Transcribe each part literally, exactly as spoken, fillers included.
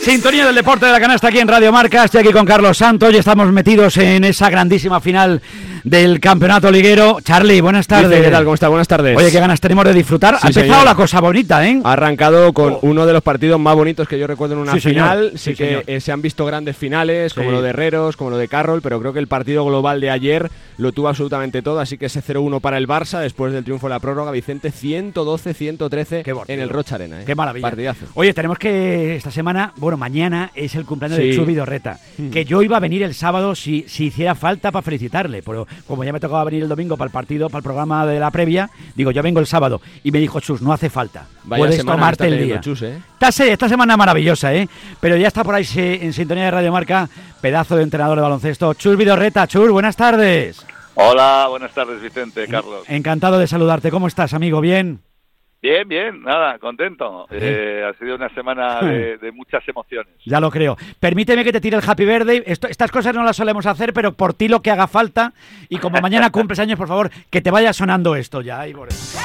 Sintonía del deporte de la canasta aquí en Radio Marca. Estoy aquí con Carlos Santos y estamos metidos en esa grandísima final del campeonato liguero. Charlie, buenas tardes. Dice, ¿qué tal? ¿Cómo está? Buenas tardes. Oye, qué ganas tenemos de disfrutar. Sí, ha empezado señor. la cosa bonita, ¿eh? Ha arrancado con Oh. uno de los partidos más bonitos que yo recuerdo en una Sí, final. señor. Sí, Sí, que señor. eh, se han visto grandes finales, Sí. como lo de Herreros, como lo de Carroll, pero creo que el partido global de ayer lo tuvo absolutamente todo. Así que ese cero uno para el Barça después del triunfo de la prórroga. Vicente, ciento doce ciento trece Qué partido. en el Rocha Arena. ¿eh? Qué maravilla. Partidazo. Oye, tenemos que esta semana, bueno, mañana es el cumpleaños Sí. de Chus Vidorreta. Mm. Que yo iba a venir el sábado si, si hiciera falta para felicitarle. Pero como ya me tocaba venir el domingo para el partido, para el programa de la previa, digo, yo vengo el sábado. Y me dijo Chus, no hace falta. Vaya Puedes semana tomarte que está el teniendo día. Chus, ¿eh? Esta, se- esta semana maravillosa, ¿eh? Pero ya está por ahí se- en sintonía de Radio Marca, pedazo de entrenador de baloncesto. Chus Vidorreta. Chus, buenas tardes. Hola, buenas tardes, Vicente, Carlos. Encantado de saludarte. ¿Cómo estás, amigo? ¿Bien? Bien, bien, nada, contento. Eh, ha sido una semana de, de muchas emociones. Ya lo creo. Permíteme que te tire el Happy Birthday. Esto- estas cosas no las solemos hacer, pero por ti lo que haga falta. Y como mañana cumples años, por favor, que te vaya sonando esto ya. Ay, por eso.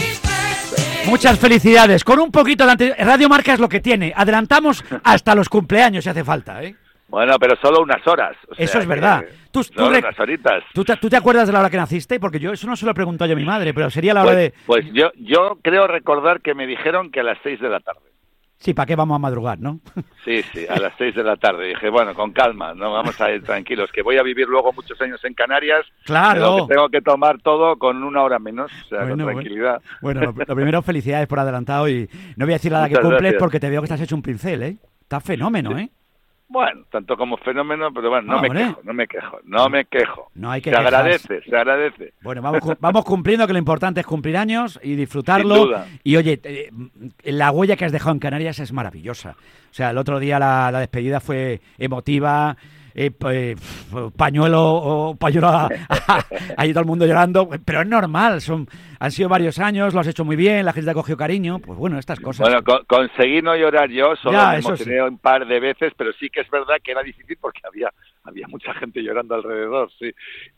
Muchas felicidades. Con un poquito de ante- Radio Marca es lo que tiene. Adelantamos hasta los cumpleaños si hace falta, ¿eh? Bueno, pero solo unas horas. o Eso sea es verdad. que Tú- tú solo rec- unas horitas. ¿Tú te, tú te acuerdas de la hora que naciste? Porque yo eso no se lo he preguntado yo a mi madre, pero sería la hora Pues, de... pues yo, yo creo recordar que me dijeron que a las seis de la tarde. Sí, ¿para qué vamos a madrugar, no? Sí, sí, a las seis de la tarde. Dije, bueno, con calma, no vamos a ir tranquilos, que voy a vivir luego muchos años en Canarias. Claro. Pero que tengo que tomar todo con una hora menos, o sea, Bueno, con bueno. tranquilidad. Bueno, lo, lo primero, felicidades por adelantado y no voy a decir nada que Muchas cumples gracias. porque te veo que estás hecho un pincel, ¿eh? Está fenómeno, ¿eh? Bueno, tanto como fenómeno, pero bueno, no Ah, me hombre. quejo, no me quejo, no me quejo. No hay que Se quejarse. agradece, se agradece. Bueno, vamos, cu- vamos cumpliendo, que lo importante es cumplir años y disfrutarlo. Sin duda. Y oye, eh, la huella que has dejado en Canarias es maravillosa. O sea, el otro día la, la despedida fue emotiva, eh, p- eh, pañuelo o pañuelo a- a- ahí todo el mundo llorando, pero es normal, son han sido varios años, lo has hecho muy bien, la gente te ha cogido cariño, pues bueno, estas cosas. Bueno, con- conseguí no llorar yo, solo Ya, me eso emocioné un par de veces, pero sí que es verdad que era difícil porque había había mucha gente llorando alrededor, sí.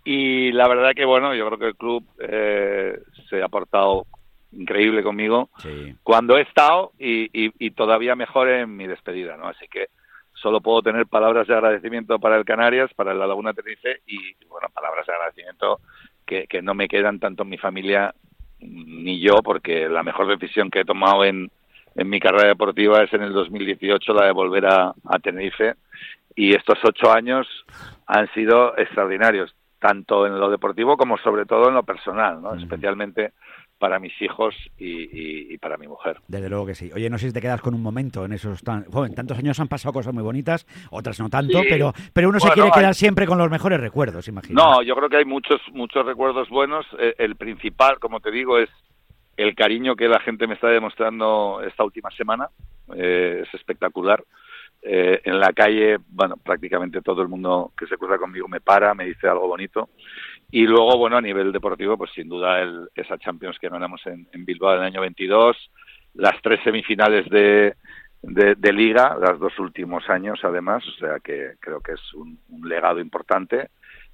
Y la verdad que, bueno, yo creo que el club eh, se ha portado increíble conmigo Sí. cuando he estado y, y, y todavía mejor en mi despedida, ¿no? Así que solo puedo tener palabras de agradecimiento para el Canarias, para la Laguna Tenerife y, bueno, palabras de agradecimiento que, que no me quedan tanto en mi familia ni yo, porque la mejor decisión que he tomado en, en mi carrera deportiva es en el dos mil dieciocho la de volver a, a Tenerife, y estos ocho años han sido extraordinarios, tanto en lo deportivo como sobre todo en lo personal, ¿no? Ujú. Especialmente para mis hijos y, y, y para mi mujer. Desde luego que sí. Oye, no sé si te quedas con un momento en esos tan... Bueno, en tantos años han pasado cosas muy bonitas, otras no tanto, Sí. pero pero uno se Bueno, quiere hay- quedar siempre con los mejores recuerdos, imagino. No, yo creo que hay muchos muchos recuerdos buenos. Eh, el principal, como te digo, es el cariño que la gente me está demostrando esta última semana. Eh, es espectacular. Eh, en la calle, bueno, prácticamente todo el mundo que se cruza conmigo me para, me dice algo bonito. Y luego, bueno, a nivel deportivo, pues sin duda el, esa Champions que ganamos en, en Bilbao en el año veintidós, las tres semifinales de, de, de Liga, los dos últimos años además, o sea que creo que es un, un legado importante,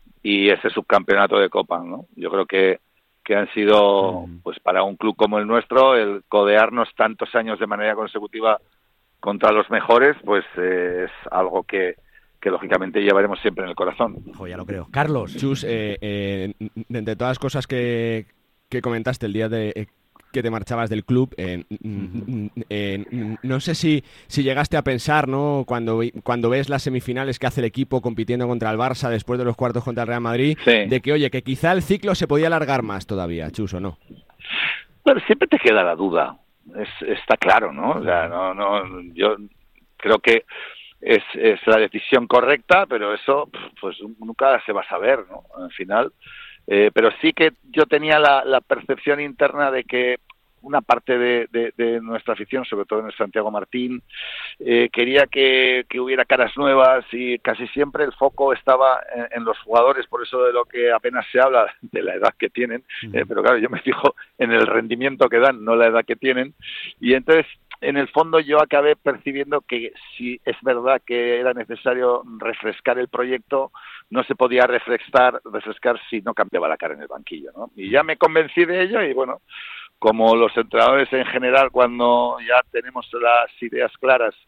y ese subcampeonato de Copa, ¿no? Yo creo que, que han sido, Mm. pues para un club como el nuestro, el codearnos tantos años de manera consecutiva contra los mejores, pues eh, es algo que, que lógicamente llevaremos siempre en el corazón. Ojo, ya lo creo. Carlos. Chus, eh, eh, de entre todas las cosas que, que comentaste el día de eh, que te marchabas del club, eh, mm, eh, no sé si, si llegaste a pensar, ¿no? Cuando, cuando ves las semifinales que hace el equipo compitiendo contra el Barça después de los cuartos contra el Real Madrid, Sí. de que, oye, que quizá el ciclo se podía alargar más todavía, Chus, ¿o no? Pero siempre te queda la duda, es, está claro, ¿no? O sea, no, no, yo creo que es, es la decisión correcta, pero eso pues nunca se va a saber, ¿no? Al final, eh, pero sí que yo tenía la, la percepción interna de que una parte de, de, de nuestra afición, sobre todo en el Santiago Martín, eh, quería que, que hubiera caras nuevas, y casi siempre el foco estaba en, en los jugadores, por eso de lo que apenas se habla de la edad que tienen, eh, pero claro, yo me fijo en el rendimiento que dan, no la edad que tienen, y entonces en el fondo yo acabé percibiendo que si es verdad que era necesario refrescar el proyecto, no se podía refrescar, refrescar si no cambiaba la cara en el banquillo, ¿no? Y ya me convencí de ello, y bueno, como los entrenadores en general, cuando ya tenemos las ideas claras,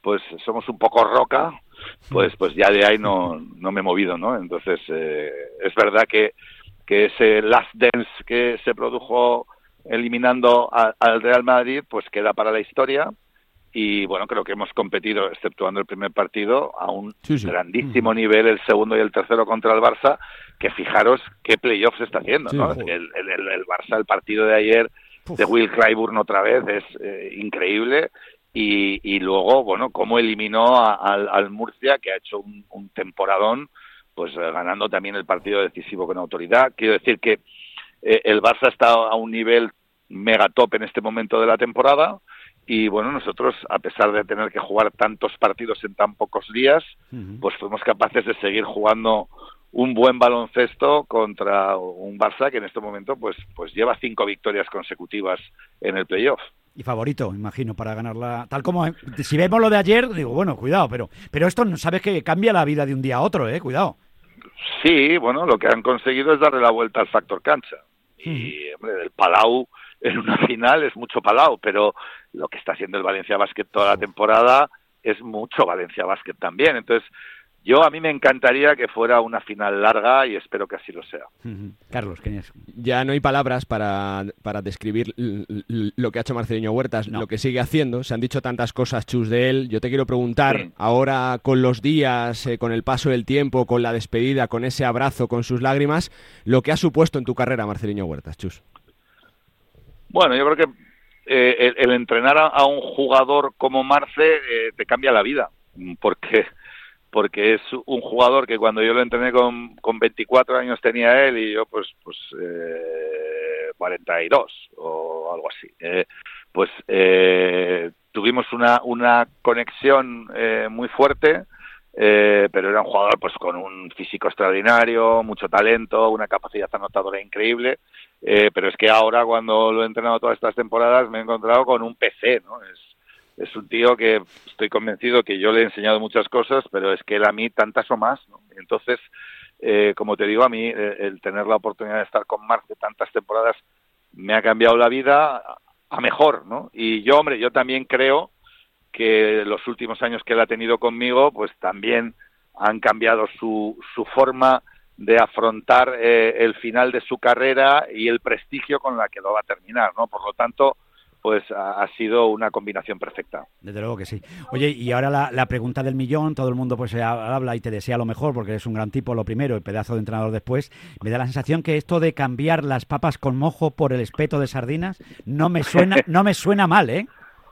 pues somos un poco roca, pues pues ya de ahí no, no me he movido, ¿no? Entonces, eh, es verdad que, que ese last dance que se produjo eliminando a, al Real Madrid, pues queda para la historia. Y bueno, creo que hemos competido, exceptuando el primer partido, a un sí, sí. grandísimo nivel, el segundo y el tercero contra el Barça, que fijaros qué playoffs está haciendo, sí, ¿no? El, el, el, el Barça, el partido de ayer Uf. de Will Clyburn otra vez es eh, increíble. Y, y luego, bueno, cómo eliminó a, al, al Murcia, que ha hecho un, un temporadón, pues eh, ganando también el partido decisivo con autoridad. Quiero decir que eh, el Barça está a un nivel mega top en este momento de la temporada. Y bueno, nosotros, a pesar de tener que jugar tantos partidos en tan pocos días, uh-huh. pues fuimos capaces de seguir jugando un buen baloncesto contra un Barça que en este momento pues pues lleva cinco victorias consecutivas en el playoff. Y favorito, imagino, para ganarla. Tal como, si vemos lo de ayer, digo, bueno, cuidado, pero pero esto sabes que cambia la vida de un día a otro, ¿eh? Cuidado. Sí, bueno, lo que han conseguido es darle la vuelta al factor cancha. Uh-huh. Y, hombre, el Palau en una final es mucho Palau, pero lo que está haciendo el Valencia Basket toda la temporada es mucho Valencia Basket también. Entonces, yo a mí me encantaría que fuera una final larga y espero que así lo sea. Uh-huh. Carlos, ¿qué es? Ya no hay palabras para, para describir lo que ha hecho Marceliño Huertas, no. lo que sigue haciendo. Se han dicho tantas cosas, Chus, de él. Yo te quiero preguntar, sí. ahora con los días, eh, con el paso del tiempo, con la despedida, con ese abrazo, con sus lágrimas, lo que ha supuesto en tu carrera Marceliño Huertas, Chus. Bueno, yo creo que eh, el, el entrenar a, a un jugador como Marce eh, te cambia la vida, porque porque es un jugador que cuando yo lo entrené con, con veinticuatro años tenía él y yo pues pues eh, cuarenta y dos o algo así. Eh, pues eh, tuvimos una, una conexión eh, muy fuerte, eh, pero era un jugador pues con un físico extraordinario, mucho talento, una capacidad anotadora increíble. Eh, pero es que ahora, cuando lo he entrenado todas estas temporadas, me he encontrado con un P C, ¿no? Es, es un tío que estoy convencido que yo le he enseñado muchas cosas, pero es que él a mí tantas o más, ¿no? Entonces, eh, como te digo, a mí eh, el tener la oportunidad de estar con Marce tantas temporadas me ha cambiado la vida a mejor, ¿no? Y yo, hombre, yo también creo que los últimos años que él ha tenido conmigo, pues también han cambiado su, su forma de afrontar eh, el final de su carrera y el prestigio con la que lo va a terminar, ¿no? Por lo tanto, pues ha, ha sido una combinación perfecta. Desde luego que sí. Oye, y ahora la, la pregunta del millón, todo el mundo pues habla y te desea lo mejor porque eres un gran tipo, lo primero, y pedazo de entrenador después. Me da la sensación que esto de cambiar las papas con mojo por el espeto de sardinas no me suena, no me suena mal, ¿eh?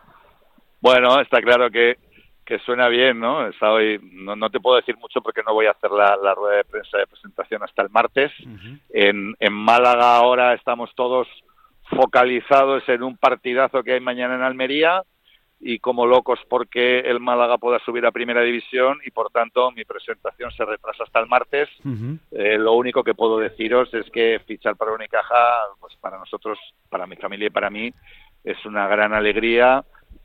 Bueno, está claro que que suena bien, ¿no? Está hoy, no, no te puedo decir mucho porque no voy a hacer la, la rueda de prensa de presentación hasta el martes. Uh-huh. En, en Málaga ahora estamos todos focalizados en un partidazo que hay mañana en Almería y como locos porque el Málaga pueda subir a Primera División y por tanto mi presentación se retrasa hasta el martes. Uh-huh. Eh, lo único que puedo deciros es que fichar para Unicaja, pues para nosotros, para mi familia y para mí, es una gran alegría.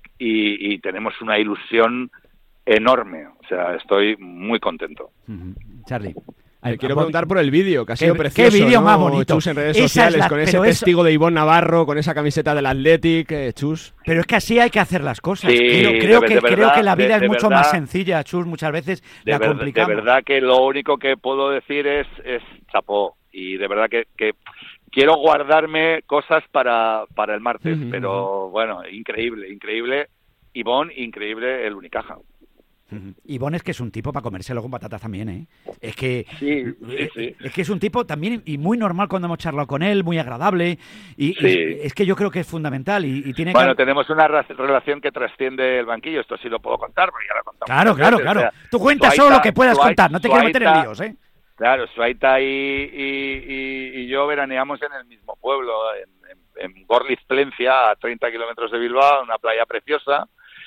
Y, y tenemos una ilusión enorme, o sea, estoy muy contento. Uh-huh. Charlie. Te quiero preguntar por el vídeo, que ha sido ¿Qué, precioso. ¿Qué vídeo ¿no? más bonito? Chus en redes esa sociales, la, con ese eso... testigo de Ivonne Navarro, con esa camiseta del Athletic, eh, Chus. Pero es que así hay que hacer las cosas. Sí, creo, creo, de, que, de verdad, creo que la vida de, es de mucho verdad, más sencilla, Chus, muchas veces de la ver, complicamos. De verdad que lo único que puedo decir es, es chapó, y de verdad que, que quiero guardarme cosas para, para el martes, uh-huh. pero bueno, increíble, increíble. Ivonne, increíble el Unicaja. Uh-huh. Ivonne es que es un tipo para comérselo con patatas también, ¿eh? Es que, sí, sí, sí. es que es un tipo también y muy normal cuando hemos charlado con él, muy agradable y, sí. y es que yo creo que es fundamental y, y tiene bueno, que... tenemos una ra- relación que trasciende el banquillo, esto sí lo puedo contar porque ya lo contamos. Claro, claro, veces. claro. O sea, tú cuentas Suaita, solo lo que puedas Suaita, contar, no te Suaita, quiero meter en líos, ¿eh? Claro, Suaita y, y, y, y yo veraneamos en el mismo pueblo, en, en, en Gorliz Plencia, a treinta kilómetros de Bilbao, una playa preciosa.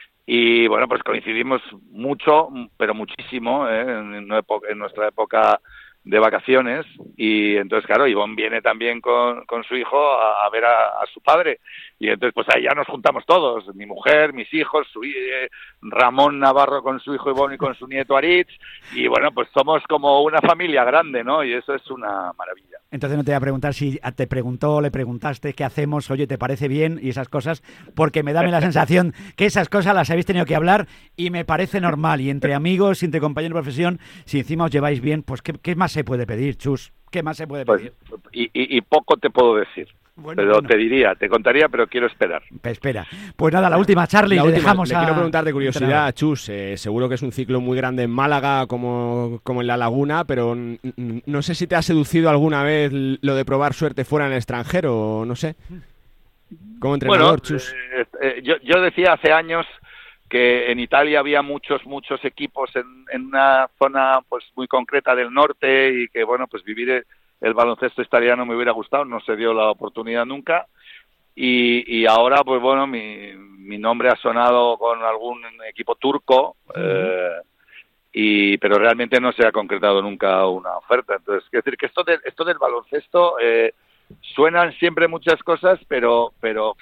Y bueno, pues coincidimos mucho, pero muchísimo, ¿eh? en, en nuestra época de vacaciones. Y entonces, claro, Ivonne viene también con, con su hijo a, a ver a, a su padre. y entonces pues ahí ya nos juntamos todos, mi mujer, mis hijos, su, eh, Ramón Navarro con su hijo Ivón y con su nieto Aritz, y bueno, pues somos como una familia grande, ¿no? Y eso es una maravilla. Entonces no te voy a preguntar si te preguntó, le preguntaste qué hacemos, oye, ¿te parece bien? Y esas cosas, porque me da la sensación que esas cosas las habéis tenido que hablar y me parece normal. Y entre amigos, entre compañeros de profesión, si encima os lleváis bien, pues ¿qué, qué más se puede pedir, Chus? ¿Qué más se puede pedir? Pues, y, y, y poco te puedo decir. Bueno, pero bueno. te diría, te contaría, pero quiero esperar. Espera. Pues nada, la última, Charlie, la le última, dejamos le a... quiero preguntar de curiosidad, Chus, eh, seguro que es un ciclo muy grande en Málaga como, como en La Laguna, pero n- n- no sé si te ha seducido alguna vez lo de probar suerte fuera en el extranjero, no sé. Como entrenador, bueno, Chus. Eh, eh, yo, yo decía hace años que en Italia había muchos, muchos equipos en, en una zona pues muy concreta del norte y que, bueno, pues vivir... El, el baloncesto italiano me hubiera gustado, no se dio la oportunidad nunca, y, y ahora, pues bueno, mi, mi nombre ha sonado con algún equipo turco, uh-huh. eh, y pero realmente no se ha concretado nunca una oferta. Entonces, quiero decir que esto, de, esto del baloncesto, eh, suenan siempre muchas cosas, pero pero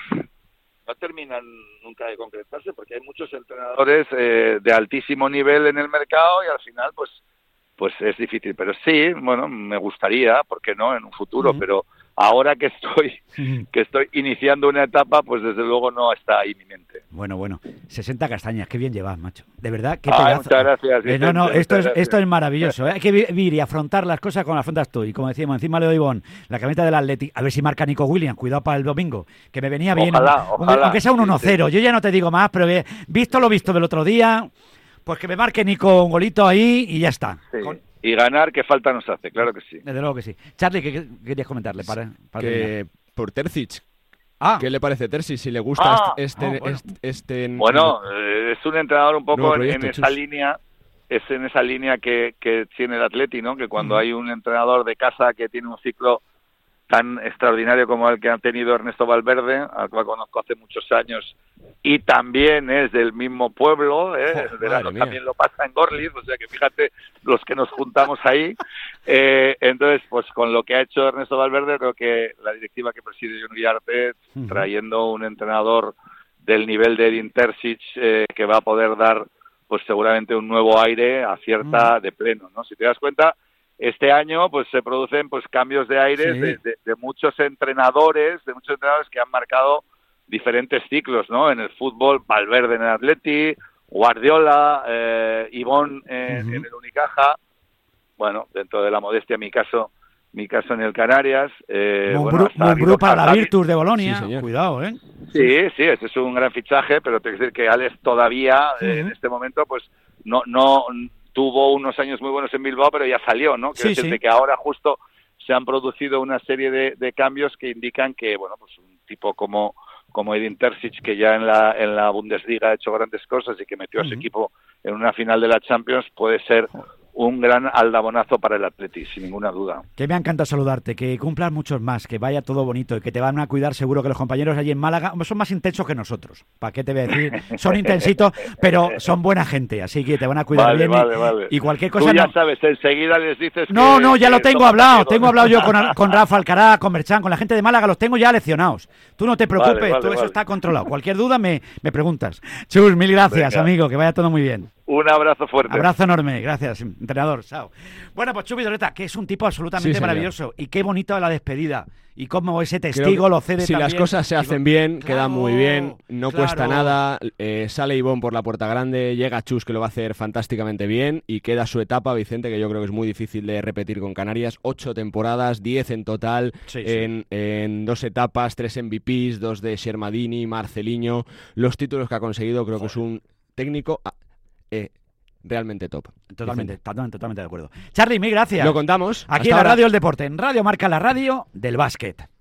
no terminan nunca de concretarse, porque hay muchos entrenadores eh, de altísimo nivel en el mercado, y al final, pues pues es difícil, pero sí, bueno, me gustaría, ¿por qué no?, en un futuro, uh-huh. pero ahora que estoy uh-huh. que estoy iniciando una etapa, pues desde luego no está inminente. Bueno, bueno, sesenta castañas, qué bien llevas, macho. De verdad, qué Ay, pedazo. Muchas gracias. Eh, no, no, esto es, esto es maravilloso, ¿eh? Hay que vivir y afrontar las cosas como las afrontas tú. Y como decíamos, encima le doy Ivón, la camiseta del Athletic, a ver si marca Nico Williams, cuidado para el domingo, que me venía bien, ojalá, un, ojalá. aunque sea un uno cero, sí, sí. Yo ya no te digo más, pero que, visto lo visto del otro día, pues que me marque Nico un golito ahí y ya está. Sí. Con... Y ganar, ¿qué falta nos hace? Claro que sí. Desde luego que sí. Charlie, ¿qué, qué querías comentarle? Para, para que terminar? Por Terzic. Ah. ¿Qué le parece Terzic? Si le gusta ah. este... Oh, bueno, este, este bueno eh, es un entrenador un poco proyecto, en esa Chus. línea, es en esa línea que, que tiene el Atleti, ¿no? Que cuando uh-huh. hay un entrenador de casa que tiene un ciclo tan extraordinario como el que ha tenido Ernesto Valverde, al cual conozco hace muchos años, y también es del mismo pueblo, ¿eh? Oh, el verano mía. también lo pasa en Gorliz, o sea que fíjate los que nos juntamos ahí. Eh, entonces, pues con lo que ha hecho Ernesto Valverde, creo que la directiva que preside Jon Uriarte, uh-huh. trayendo un entrenador del nivel de Edin Terzic, eh, que va a poder dar pues seguramente un nuevo aire, acierta uh-huh. de pleno, ¿no? Si te das cuenta, este año pues se producen pues cambios de aire, sí. de, de, de muchos entrenadores, de muchos entrenadores que han marcado diferentes ciclos, ¿no? En el fútbol, Valverde en el Atleti, Guardiola, eh, Ivón en, uh-huh. en el Unicaja, bueno, dentro de la modestia, mi caso, mi caso en el Canarias. Eh, Mumbrú, bueno, Mumbrú para la Virtus de Bolonia, sí, cuidado, ¿eh? Sí, sí, ese es un gran fichaje, pero tengo que decir que Alex todavía, uh-huh. eh, en este momento, pues no no tuvo unos años muy buenos en Bilbao, pero ya salió, ¿no? Quiero sí, decirte sí. que ahora justo se han producido una serie de, de cambios que indican que, bueno, pues un tipo como como Edin Terzic, que ya en la en la Bundesliga ha hecho grandes cosas y que metió uh-huh. a su equipo en una final de la Champions, puede ser un gran aldabonazo para el Atleti, sin ninguna duda. Que me ha encantado saludarte, que cumplas muchos más, que vaya todo bonito y que te van a cuidar seguro, que los compañeros allí en Málaga son más intensos que nosotros. ¿Para qué te voy a decir? Son intensitos, pero son buena gente, así que te van a cuidar vale, bien. Vale, y, vale. y cualquier cosa... Tú ya no... sabes, enseguida les dices No, que, no, ya que lo tengo hablado. Amigos. Tengo hablado yo con, con Rafa Alcaraz, con Merchan, con la gente de Málaga, los tengo ya leccionados. Tú no te preocupes, vale, vale, todo vale. eso está controlado. Cualquier duda me, me preguntas. Chus, mil gracias, Venga. amigo, que vaya todo muy bien. Un abrazo fuerte. Abrazo enorme, gracias, entrenador. Chao. Bueno, pues Chus Vidorreta, que es un tipo absolutamente sí, maravilloso. Y qué bonito la despedida. Y cómo ese testigo lo cede si también. Si las cosas se hacen bien, claro, queda muy bien, no claro. cuesta nada. Eh, sale Ivón por la puerta grande, llega Chus, que lo va a hacer fantásticamente bien. Y queda su etapa, Vicente, que yo creo que es muy difícil de repetir con Canarias. Ocho temporadas, diez en total, sí, en, sí. en dos etapas, tres M V Ps, dos de Shermadini, Marceliño. Los títulos que ha conseguido, creo Joder. que es un técnico... Eh, realmente top. Totalmente, totalmente, totalmente de acuerdo. Charlie, mil gracias. Lo contamos. Aquí en la Radio del Deporte, en Radio Marca, la radio del básquet.